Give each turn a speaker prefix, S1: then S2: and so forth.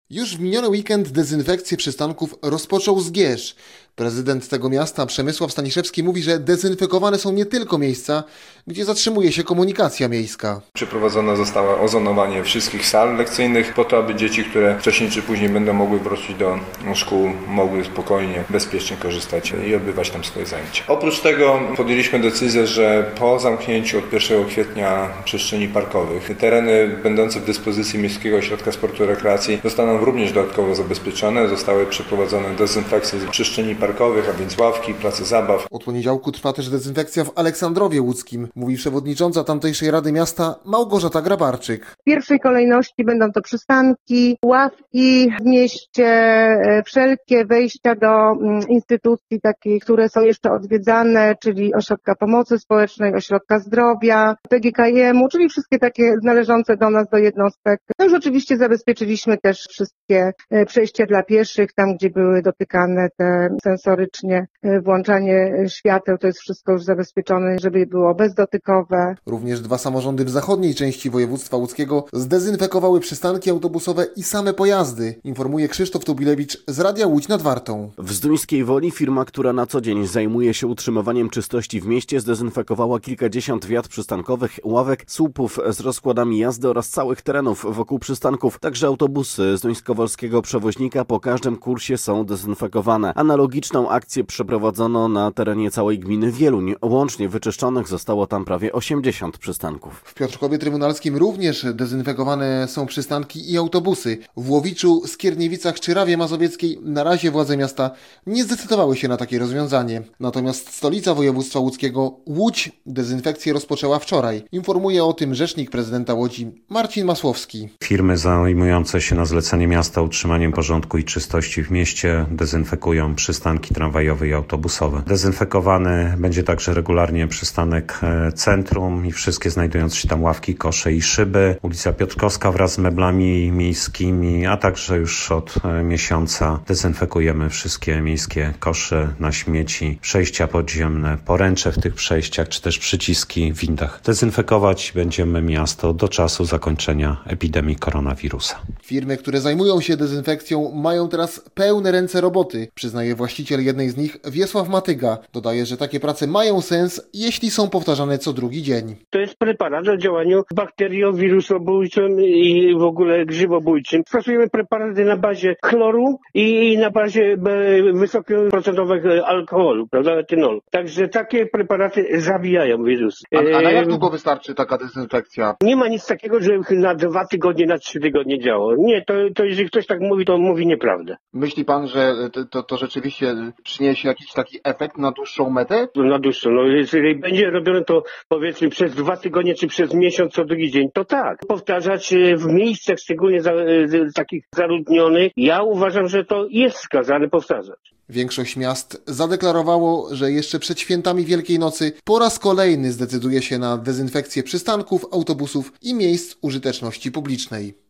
S1: Już w miniony weekend dezynfekcję przystanków rozpoczął Zgierz. Prezydent tego miasta, Przemysław Staniszewski, mówi, że dezynfekowane są nie tylko miejsca, gdzie zatrzymuje się komunikacja miejska.
S2: Przeprowadzone zostało ozonowanie wszystkich sal lekcyjnych po to, aby dzieci, które wcześniej czy później będą mogły wrócić do szkół, mogły spokojnie, bezpiecznie korzystać i odbywać tam swoje zajęcia. Oprócz tego podjęliśmy decyzję, że po zamknięciu od 1 kwietnia przestrzeni parkowych tereny będące w dyspozycji Miejskiego Ośrodka Sportu i Rekreacji zostaną również dodatkowo zabezpieczone. Zostały przeprowadzone dezynfekcje przestrzeni parkowych, a więc ławki, place zabaw.
S1: Od poniedziałku trwa też dezynfekcja w Aleksandrowie Łódzkim, mówi przewodnicząca tamtejszej Rady Miasta Małgorzata Grabarczyk.
S3: W pierwszej kolejności będą to przystanki, ławki w mieście, wszelkie wejścia do instytucji takich, które są jeszcze odwiedzane, czyli Ośrodka Pomocy Społecznej, Ośrodka Zdrowia, PGKM-u, czyli wszystkie takie należące do nas, do jednostek. No już oczywiście zabezpieczyliśmy też wszystkie przejścia dla pieszych, tam gdzie były dotykane te sensorycznie, włączanie świateł, to jest wszystko już zabezpieczone, żeby było bezdotykowe.
S1: Również 2 samorządy w zachodniej części województwa łódzkiego zdezynfekowały przystanki autobusowe i same pojazdy, informuje Krzysztof Tubilewicz z Radia Łódź nad Wartą.
S4: W Zduńskiej Woli firma, która na co dzień zajmuje się utrzymywaniem czystości w mieście, zdezynfekowała kilkadziesiąt wiat przystankowych, ławek, słupów z rozkładami jazdy oraz całych terenów wokół przystanków. Także autobusy zduńskowolskiego przewoźnika po każdym kursie są dezynfekowane. Analogiczną akcję przeprowadzono na terenie całej gminy Wieluń. Łącznie wyczyszczonych zostało tam prawie 80 przystanków.
S1: W Piotrkowie Trybunalskim również dezynfekowane są przystanki i autobusy. W Łowiczu, Skierniewicach czy Rawie Mazowieckiej na razie władze miasta nie zdecydowały się na takie rozwiązanie. Natomiast stolica województwa łódzkiego, Łódź, dezynfekcję rozpoczęła wczoraj. Informuje o tym rzecznik prezydenta Łodzi Marcin Masłowski.
S5: Firmy zajmujące się na zlecenie miasta utrzymaniem porządku i czystości w mieście dezynfekują przystanki tramwajowe i autobusowe. Dezynfekowany będzie także regularnie przystanek centrum i wszystkie znajdujące się tam ławki, kosze i szyby. Ulica Piotrkowska wraz z meblami miejskimi, a także już od miesiąca dezynfekujemy wszystkie miejskie kosze na śmieci, przejścia podziemne, poręcze w tych przejściach, czy też przyciski w windach. Dezynfekować będziemy miasto do czasu zakończenia epidemii koronawirusa.
S1: Firmy, które zajmują się dezynfekcją, mają teraz pełne ręce roboty, przyznaje właściciel jednej z nich, Wiesław Matyga. Dodaje, że takie prace mają sens, jeśli są powtarzane co drugi dzień.
S6: To jest preparat o działaniu bakteriowirusobójczym i w ogóle grzybobójczym. Stosujemy preparaty na bazie chloru i na bazie wysokoprocentowego alkoholu, prawda, etynolu. Także takie preparaty zabijają wirusy.
S1: A na jak długo wystarczy taka dezynfekcja?
S6: Nie ma nic takiego, że na 2 tygodnie, na 3 tygodnie działo. Nie, to jeżeli ktoś tak mówi, to mówi nieprawdę.
S1: Myśli pan, że to rzeczywiście przyniesie jakiś taki efekt na dłuższą metę?
S6: Na dłuższą. No, jeżeli będzie robione to powiedzmy przez 2 tygodnie czy przez miesiąc co drugi dzień, to tak. Powtarzać w miejscach szczególnie takich zaludnionych, ja uważam, że to jest wskazane powtarzać.
S1: Większość miast zadeklarowało, że jeszcze przed świętami Wielkiej Nocy po raz kolejny zdecyduje się na dezynfekcję przystanków, autobusów i miejsc użyteczności publicznej.